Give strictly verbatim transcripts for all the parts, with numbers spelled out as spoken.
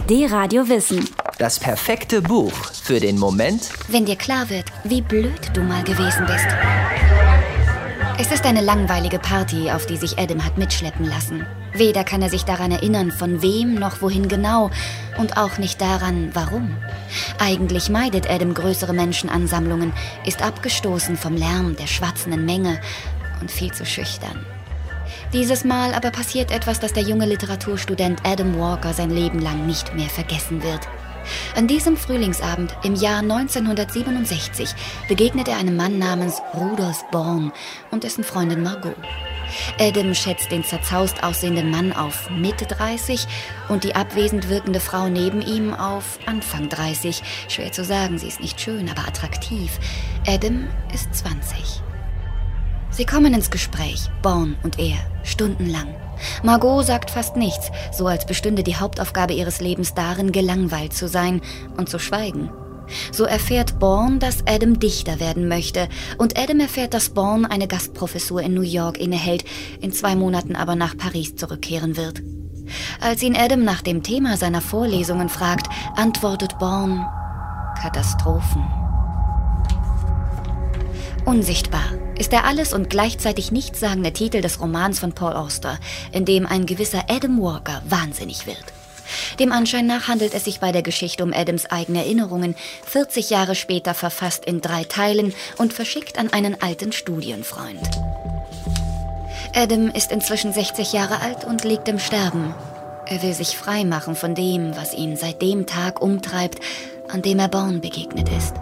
D-Radio Wissen. Das perfekte Buch für den Moment, wenn dir klar wird, wie blöd du mal gewesen bist. Es ist eine langweilige Party, auf die sich Adam hat mitschleppen lassen. Weder kann er sich daran erinnern, von wem noch wohin genau, und auch nicht daran, warum. Eigentlich meidet Adam größere Menschenansammlungen, ist abgestoßen vom Lärm der schwatzenden Menge und viel zu schüchtern. Dieses Mal aber passiert etwas, das der junge Literaturstudent Adam Walker sein Leben lang nicht mehr vergessen wird. An diesem Frühlingsabend im Jahr neunzehnhundertsiebenundsechzig begegnet er einem Mann namens Rudolf Born und dessen Freundin Margot. Adam schätzt den zerzaust aussehenden Mann auf Mitte dreißig und die abwesend wirkende Frau neben ihm auf Anfang dreißig. Schwer zu sagen, sie ist nicht schön, aber attraktiv. Adam ist zwanzig. Sie kommen ins Gespräch, Born und er, stundenlang. Margot sagt fast nichts, so als bestünde die Hauptaufgabe ihres Lebens darin, gelangweilt zu sein und zu schweigen. So erfährt Born, dass Adam Dichter werden möchte, und Adam erfährt, dass Born eine Gastprofessur in New York innehält, in zwei Monaten aber nach Paris zurückkehren wird. Als ihn Adam nach dem Thema seiner Vorlesungen fragt, antwortet Born: Katastrophen. Unsichtbar ist der alles und gleichzeitig nichtssagende Titel des Romans von Paul Auster, in dem ein gewisser Adam Walker wahnsinnig wird. Dem Anschein nach handelt es sich bei der Geschichte um Adams eigene Erinnerungen, vierzig Jahre später verfasst in drei Teilen und verschickt an einen alten Studienfreund. Adam ist inzwischen sechzig Jahre alt und liegt im Sterben. Er will sich frei machen von dem, was ihn seit dem Tag umtreibt, an dem er Born begegnet ist.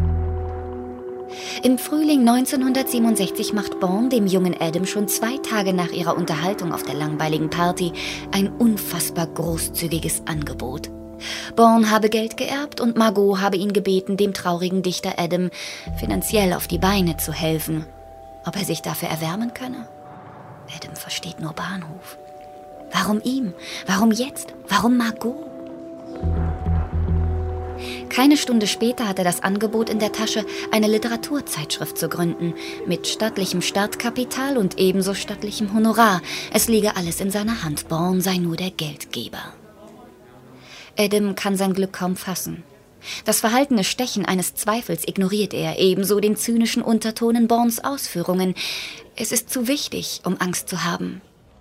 Im Frühling neunzehnhundertsiebenundsechzig macht Born dem jungen Adam schon zwei Tage nach ihrer Unterhaltung auf der langweiligen Party ein unfassbar großzügiges Angebot. Born habe Geld geerbt und Margot habe ihn gebeten, dem traurigen Dichter Adam finanziell auf die Beine zu helfen. Ob er sich dafür erwärmen könne? Adam versteht nur Bahnhof. Warum ihm? Warum jetzt? Warum Margot? Keine Stunde später hat er das Angebot in der Tasche, eine Literaturzeitschrift zu gründen, mit stattlichem Startkapital und ebenso stattlichem Honorar. Es liege alles in seiner Hand, Born sei nur der Geldgeber. Adam kann sein Glück kaum fassen. Das verhaltene Stechen eines Zweifels ignoriert er, ebenso den zynischen Unterton in Borns Ausführungen. Es ist zu wichtig, um Angst zu haben.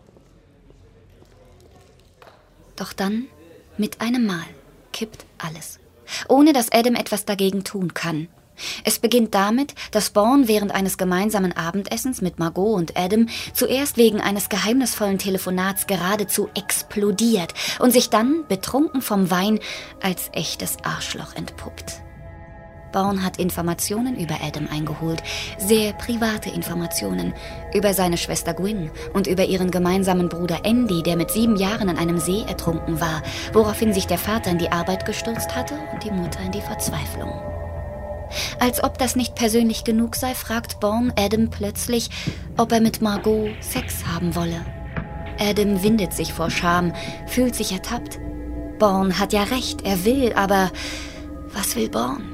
Doch dann, mit einem Mal, kippt alles. Ohne dass Adam etwas dagegen tun kann. Es beginnt damit, dass Born während eines gemeinsamen Abendessens mit Margot und Adam zuerst wegen eines geheimnisvollen Telefonats geradezu explodiert und sich dann, betrunken vom Wein, als echtes Arschloch entpuppt. Born hat Informationen über Adam eingeholt, sehr private Informationen, über seine Schwester Gwyn und über ihren gemeinsamen Bruder Andy, der mit sieben Jahren in einem See ertrunken war, woraufhin sich der Vater in die Arbeit gestürzt hatte und die Mutter in die Verzweiflung. Als ob das nicht persönlich genug sei, fragt Born Adam plötzlich, ob er mit Margot Sex haben wolle. Adam windet sich vor Scham, fühlt sich ertappt. Born hat ja recht, er will, aber was will Born?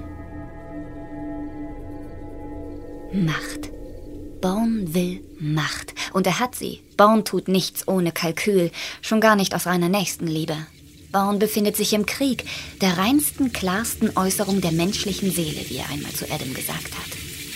Macht. Born will Macht. Und er hat sie. Born tut nichts ohne Kalkül, schon gar nicht aus reiner Nächstenliebe. Born befindet sich im Krieg, der reinsten, klarsten Äußerung der menschlichen Seele, wie er einmal zu Adam gesagt hat.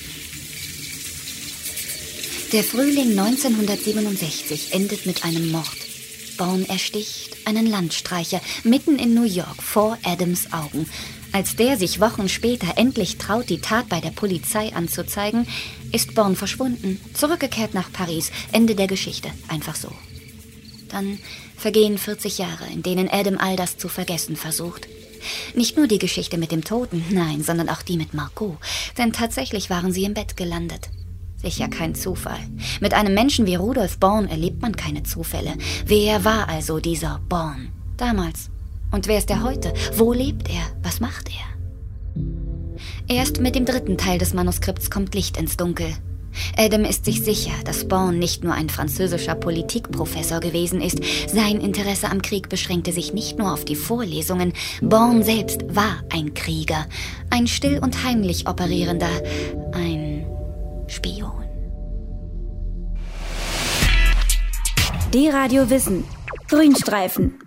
Der Frühling neunzehnhundertsiebenundsechzig endet mit einem Mord. Born ersticht einen Landstreicher mitten in New York vor Adams Augen. Als der sich Wochen später endlich traut, die Tat bei der Polizei anzuzeigen, ist Born verschwunden, zurückgekehrt nach Paris. Ende der Geschichte, einfach so. Dann vergehen vierzig Jahre, in denen Adam all das zu vergessen versucht. Nicht nur die Geschichte mit dem Toten, nein, sondern auch die mit Margot. Denn tatsächlich waren sie im Bett gelandet. Sicher kein Zufall. Mit einem Menschen wie Rudolf Born erlebt man keine Zufälle. Wer war also dieser Born damals? Und wer ist er heute? Wo lebt er? Was macht er? Erst mit dem dritten Teil des Manuskripts kommt Licht ins Dunkel. Adam ist sich sicher, dass Born nicht nur ein französischer Politikprofessor gewesen ist. Sein Interesse am Krieg beschränkte sich nicht nur auf die Vorlesungen. Born selbst war ein Krieger, ein still und heimlich operierender, ein Spion. D-Radio Wissen. Grünstreifen.